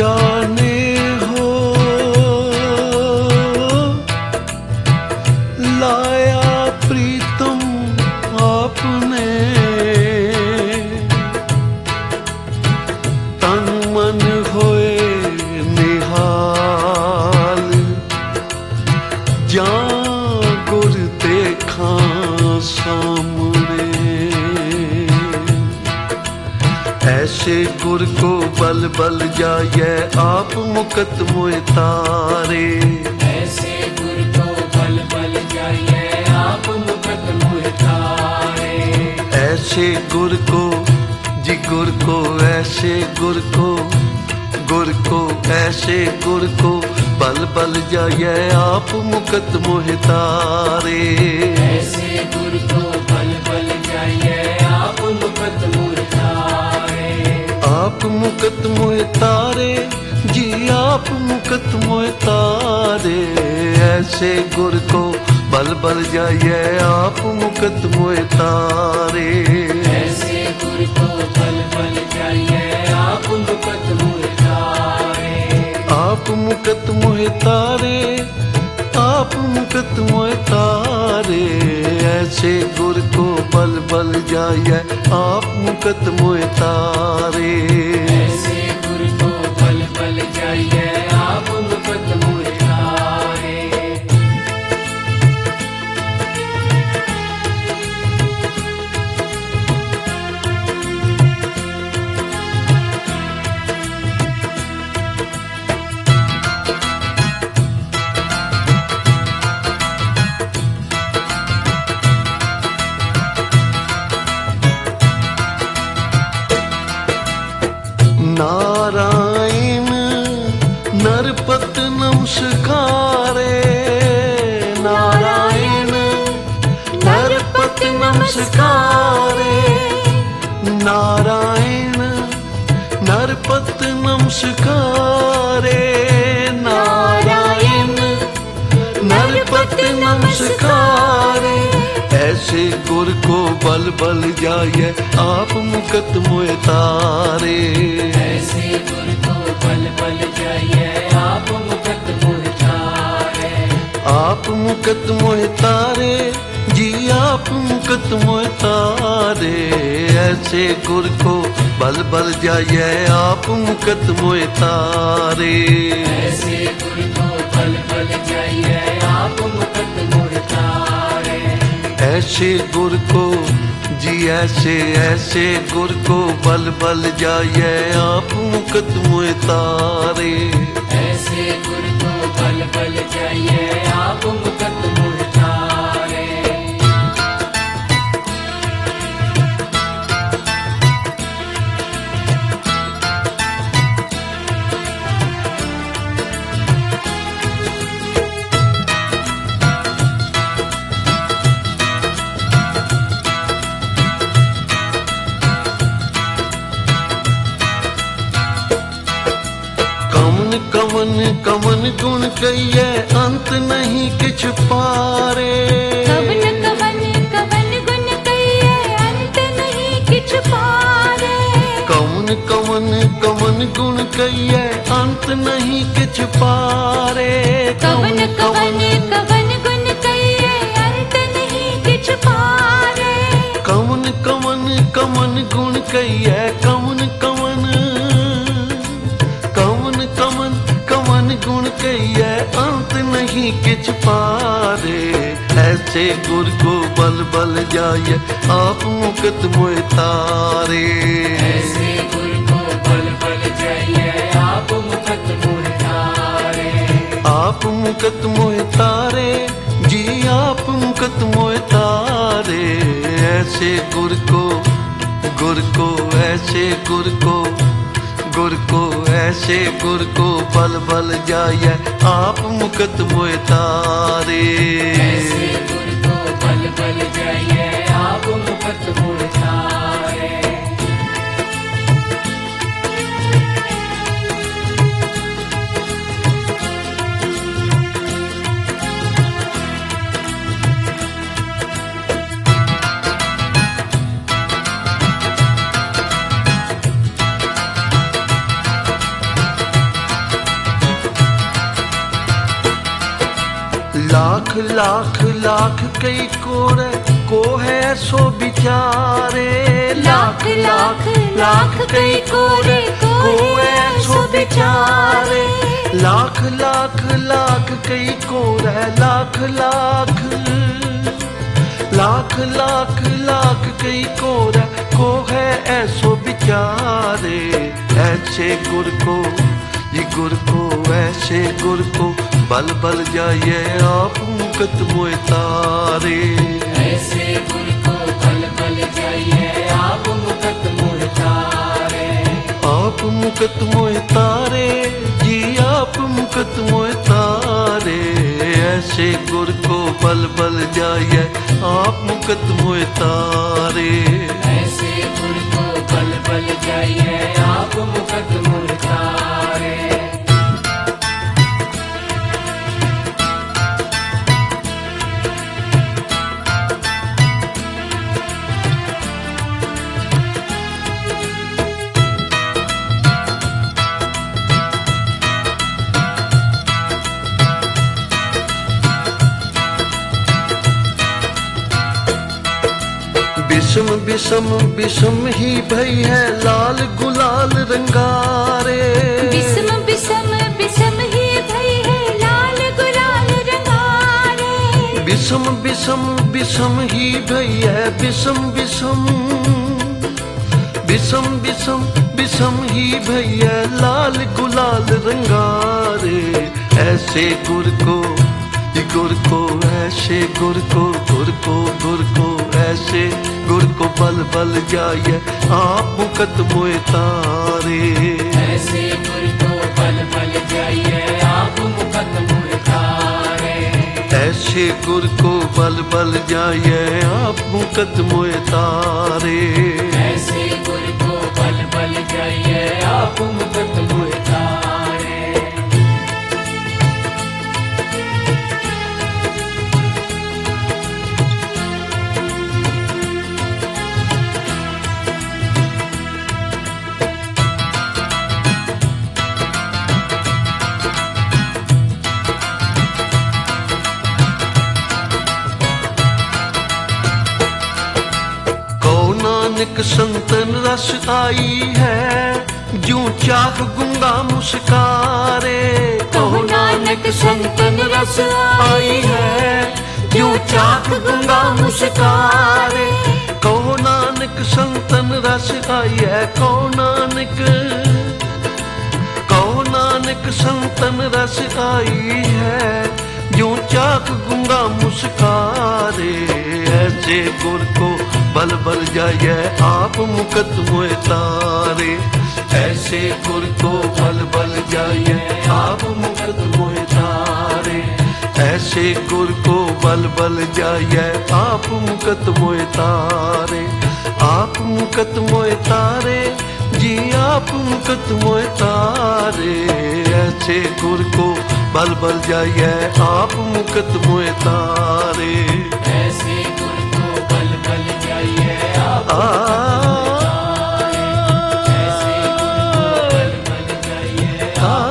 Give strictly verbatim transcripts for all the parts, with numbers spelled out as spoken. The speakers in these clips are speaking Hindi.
जाने हो लाया प्रीतम आपने, तन मन होए निहाल, जां गुर देखा सामने। ऐसे गुर को बल बल जाए आप मुकत मोए तारे, ऐसे गुर को बल बल जाइए आप मुकत मोए तारे। ऐसे गुर को जी गुर को ऐसे गुर को गुर को ऐसे गुर को बल बल जाए आप मुकत मोहे तारे। ऐसे गुर को बल बल जाइए आप मुकत मोए तारे। आप मुकत मोहे तारे जी आप मुकत मोहे तारे। ऐसे गुर को बल बल जाइए आप मुकत मोहे तारे। ऐसे गुर को बल बल जाइए आप मुकत मोए तारे। आप मुकत मोहे तारे आप मुकत मोहे तारे। ऐसे गुर को बल बल जाइए आप मुकत मोहे तारे। ऐसे गुर को बल बल जाइए आप मुकत मोए तारे। नारायण नरपत नमस्कारे। नारायण नरपत नमस्कारे। नारायण नरपत नमस्कारे। नारायण नरपत नमस्कारे। ऐसे गुर को बल बल जाइए आप मुकत मोए तारे। ऐसे गुर को बल बल जाइए आप मुकत मोए तारे। आप मुकत मोहे तारे जी आप मुकत मोहे तारे। ऐसे गुर को बल बल जाइए आप मुकत मोहे तारे। ऐसे गुर को बल बल जाइए आप मुकत मोए तारे। ऐसे गुर को जी ऐसे ऐसे गुर को बल बल जाइए आप मुकत मोहे तारे। ऐसे गुर को बल बल जाइए आप मुकत मोए तारे। कमन कमन कमन गुण कहिए अंत नहीं किछ पारे। कवन कवन कवन गुण कहिए अंत नहीं किछ पारे। कमन कमन कमन गुण कहिए अंत नहीं किछ पारे। कवन कवन कवन गुण कहिए अंत नहीं किछ पारे। कमन कमन कमन गुण कहिए कमन कमन कमन कमन कमन गुण कहिए अंत नहीं किछ पारे। ऐसे गुर को बल बल जाइए आप मुकत मोए तारे। ऐसे गुर को बल बल जाइए आप मुकत मोए तारे। आप मुकत मोहे तारे जी आप मुकत मोहे तारे। ऐसे गुर को गुर को ऐसे गुर को गुर को ऐसे गुर को बल बल जाइए आप मुकत मोहे तारे। ऐसे गुर को बल बल जाइए आप मुकत मोए तारे। लाख लाख लाख कई कोरे को है सो बिचारे, लाख लाख लाख कई कोरे को है सो बिचारे, लाख लाख लाख कई कोरे लाख लाख लाख लाख लाख कई कोरे को है ऐसो बिचारे। ऐसे गुर को ये गुर को ऐसे गुर को बल बल जाइए आप मुकत मोए तारे, ऐसे गुर को बल बल जाइए आप मुकत मोए तारे, आप मुकत मोए तारे जी आप मुकत मोए तारे। ऐसे गुर को बल बल जाइए आप मुकत मोए तारे, ऐसे गुर को बल बल जाइए आप मुकत मोए तारे। बिसम बिसम बिसम ही भई है लाल गुलाल रंगारे, बिसम बिसम बिसम ही भई है लाल गुलाल रंगारे, बिसम बिसम बिसम ही भई है बिसम बिसम बिसम बिसम बिसम ही भई है लाल गुलाल रंगारे। ऐसे गुर को गुर को ऐसे गुर को गुर को गुर को ऐसे गुर को बल बल जाइए आप मुकत मोए तारे, ऐसे गुर को बल बल जाइए आप मुकत मोए तारे, ऐसे गुर को बल बल जाइए आप मुकत मोए तारे, ऐसे गुर को बल बल जाइए आप मुकत मोए तारे। नानक संतन रस आई है जूं चाह गुंगा मुस्कारे, कहो नानक संतन रस आई है जूं चाह गुंगा मुस्कारे। कहो नानक संतन रस आई है कहो नानक कहो नानक संतन रस आई है जूं चाक गुंगा मुस्कारे। ऐसे गुर को बल बल जाइए आप मुकत मोए तारे, ऐसे गुर को बल बल जाइए आप मुकत मोए तारे, ऐसे गुर को बल बल जाइए आप मुकत मोए तारे, आप मुकत मोए तारे जी आप मुकत मोए तारे। ऐसे गुर को बल बल जाइए आप मुकत मोए तारे, ऐसे गुर को बल बल जाइए आप आ ऐसे गुर को बल बल जाइए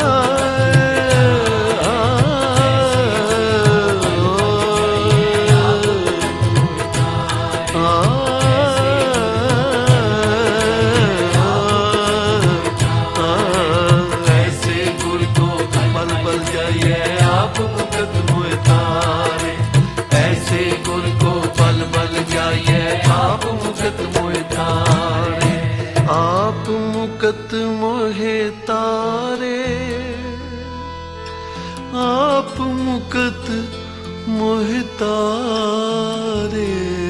ऐसे गुर को बल बल जाइए आप मुकत मोए तारे, ऐसे गुर को बल बल जाइए आप मुकत मोए तारे, आप मुकत मोहे तारे, आप मुकत मोहे तारे।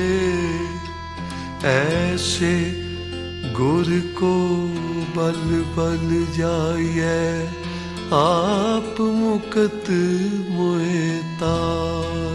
ऐसे गुर को बल बल जाइए आप मुकत मोए तारे।